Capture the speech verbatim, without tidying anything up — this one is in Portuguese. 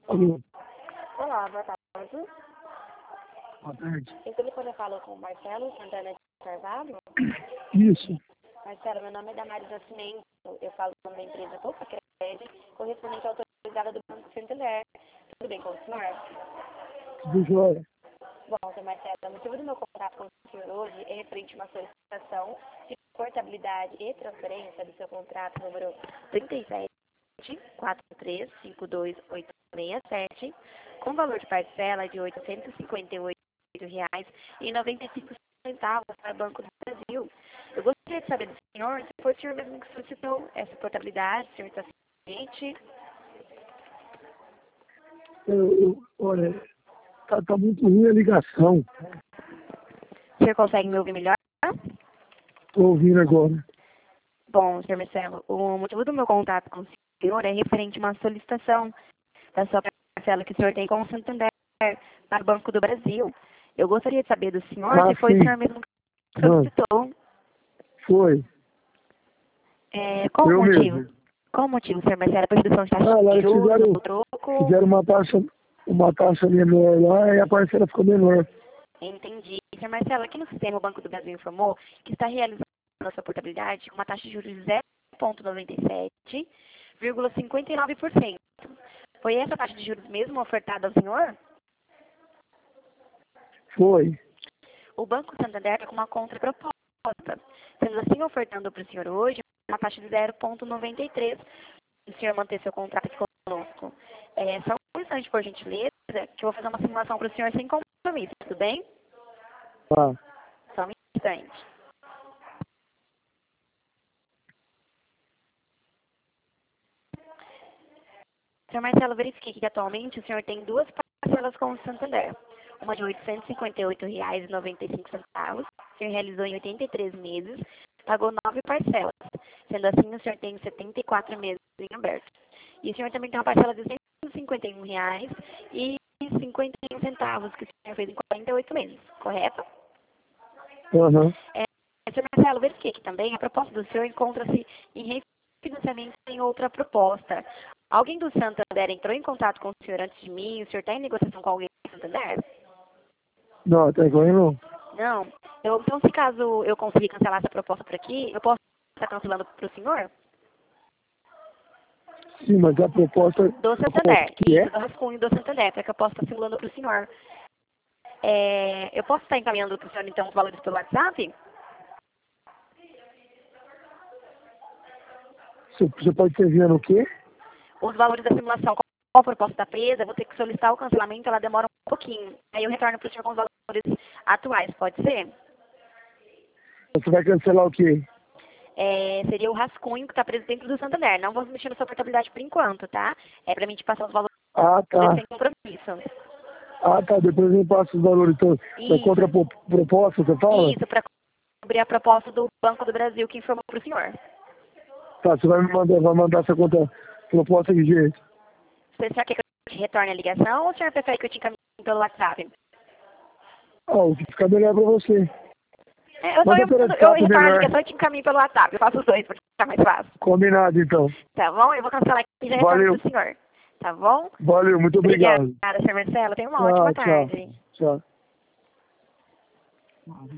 Alô, Olá, boa tarde. boa tarde. Em telefone eu falo com o Marcelo Santana de Carvalho. Isso, Marcelo, meu nome é Damares Nascimento. Eu falo com a empresa Poupa Crédito, correspondente autorizada do Banco Santander. Tudo bem com o senhor? tudo jóia. Bom, senhor Marcelo, o motivo do meu contato com o senhor hoje é referente a uma solicitação de portabilidade e transferência do seu contrato número trinta e sete, quatro três cinco dois oito seis sete, com valor de parcela de oitocentos e cinquenta e oito reais e noventa e cinco centavos para o Banco do Brasil. Eu gostaria de saber do senhor se foi o senhor mesmo que solicitou essa portabilidade, se o senhor está ciente. Eu, eu, olha, tá, tá muito ruim a ligação. O senhor consegue me ouvir melhor? Tô ouvindo agora. Bom, senhor Marcelo, o motivo do meu contato com o senhor é referente a uma solicitação da sua parcela que o senhor tem com o Santander para o Banco do Brasil. Eu gostaria de saber do senhor Ah, se foi sim. o senhor mesmo que Não, solicitou. foi. É, qual o Eu motivo? mesmo. Qual o motivo, senhor Marcelo? A redução de taxa Ah, lá de eles juros, fizeram, o troco? fizeram uma taxa, uma taxa menor lá e a parcela ficou menor. Entendi. Senhor Marcelo, aqui no sistema o Banco do Brasil informou que está realizando a sua portabilidade com uma taxa de juros de zero vírgula noventa e sete vírgula cinquenta e nove por cento. Foi essa taxa de juros mesmo ofertada ao senhor? Foi. O Banco Santander está com uma contraproposta, sendo assim ofertando para o senhor hoje uma taxa de zero vírgula noventa e três se o senhor manter seu contrato aqui conosco. É, só um instante, por gentileza, que eu vou fazer uma simulação para o senhor sem compromisso, tudo bem? Ah, Só um instante. Senhor Marcelo, verifiquei que atualmente o senhor tem duas parcelas com o Santander. Uma de oitocentos e cinquenta e oito reais e noventa e cinco centavos, o senhor realizou em oitenta e três meses, pagou nove parcelas. Sendo assim, o senhor tem setenta e quatro meses em aberto. E o senhor também tem uma parcela de cento e cinquenta e um reais e cinquenta e um centavos, que o senhor fez em quarenta e oito meses, correto? aham. É, senhor Marcelo, verifiquei que também a proposta do senhor encontra-se em refinanciamento em outra proposta. Alguém do Santander entrou em contato com o senhor antes de mim? O senhor está em negociação com alguém do Santander? Não, até agora não. Não. Eu, então, se caso eu conseguir cancelar essa proposta por aqui, eu posso estar cancelando para o senhor? Sim, mas a proposta Do Santander. que é? Isso, do rascunho do Santander, para que eu possa estar simulando para o senhor. É, eu posso estar encaminhando para o senhor, então, os valores pelo WhatsApp? Você, você pode ser vendo o quê? Os valores da simulação, qual a proposta da presa, eu vou ter que solicitar o cancelamento, ela demora um pouquinho. Aí eu retorno para o senhor com os valores atuais, pode ser? Você vai cancelar o quê? É, seria o rascunho que está preso dentro do Santander. Não vou mexer na sua portabilidade por enquanto, tá? É para mim te passar os valores Ah, tá. sem compromisso. Ah, tá. Depois eu passo os valores. Então, da Isso, contraproposta, você fala? isso, para cobrir a proposta do Banco do Brasil que informou para o senhor. Tá, você vai me mandar, vai mandar essa contraproposta de jeito. Você quer que eu te retorne a ligação ou o senhor prefere que eu te encaminhe pelo WhatsApp? Ah, o que ficar melhor pra você. É, eu, tô, Manda eu, pelo eu WhatsApp retorno a melhor. ligação e te encaminho pelo WhatsApp. Eu faço os dois para ficar mais fácil. Combinado, então. Tá bom? Eu vou cancelar aqui e já retorno Valeu. para o senhor. Tá bom? Valeu, muito obrigado. Obrigada, senhor Marcelo. Tenha uma ótima Tchau, tchau. tarde. Tchau.